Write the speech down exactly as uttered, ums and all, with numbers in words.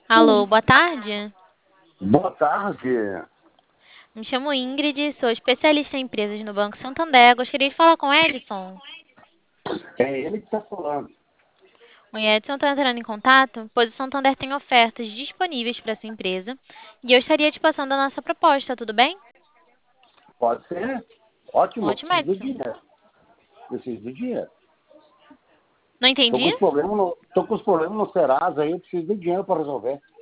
Alô, boa tarde. Boa tarde. Me chamo Ingrid, sou especialista em empresas no Banco Santander. Gostaria de falar com o Edson. É ele que está falando. O Edson está entrando em contato, pois o Santander tem ofertas disponíveis para sua empresa e eu estaria te passando a nossa proposta, tudo bem? Pode ser? Ótimo, eu Ótimo, preciso do Edson. dinheiro. Preciso do dinheiro. Não Tô entendi? com os problemas no, tô com os problemas no Serasa aí, eu preciso do dinheiro para resolver.